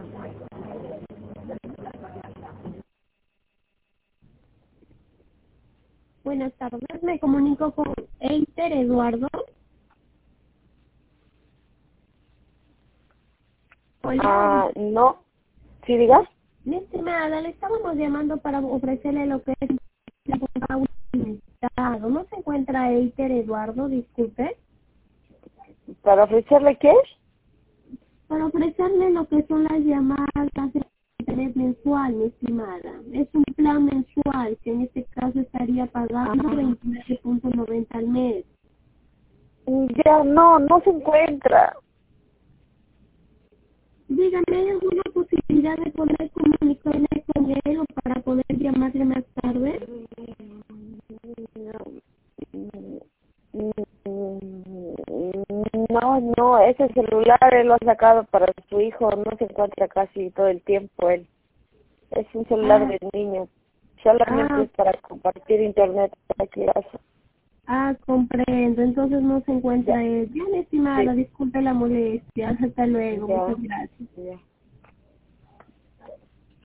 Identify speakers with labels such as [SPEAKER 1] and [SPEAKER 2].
[SPEAKER 1] Buenas tardes, me comunico con Eiter Eduardo. Hola.
[SPEAKER 2] No. ¿Sí digas?
[SPEAKER 1] Mi estimada, le estábamos llamando para ofrecerle lo que es la pauta ilimitado. ¿No se encuentra Eiter Eduardo? Disculpe.
[SPEAKER 2] ¿Para ofrecerle qué?
[SPEAKER 1] Para ofrecerle lo que son las llamadas de internet mensual, mi estimada. Es un plan mensual que en este caso estaría pagando 29.90 al mes.
[SPEAKER 2] Ya no se encuentra.
[SPEAKER 1] Dígame, ¿hay alguna posibilidad de poder comunicarme con él o para poder llamarle más tarde?
[SPEAKER 2] No, ese celular él lo ha sacado para su hijo, no se encuentra casi todo el tiempo él. Es un celular
[SPEAKER 1] Ah,
[SPEAKER 2] de niño, solamente
[SPEAKER 1] ah,
[SPEAKER 2] es para compartir internet para que
[SPEAKER 1] comprendo. Entonces no se
[SPEAKER 2] ya,
[SPEAKER 1] encuentra él. Bien,
[SPEAKER 2] sí,
[SPEAKER 1] estimada, disculpe la molestia. Hasta luego.
[SPEAKER 2] ya,
[SPEAKER 1] Muchas gracias.
[SPEAKER 2] ya.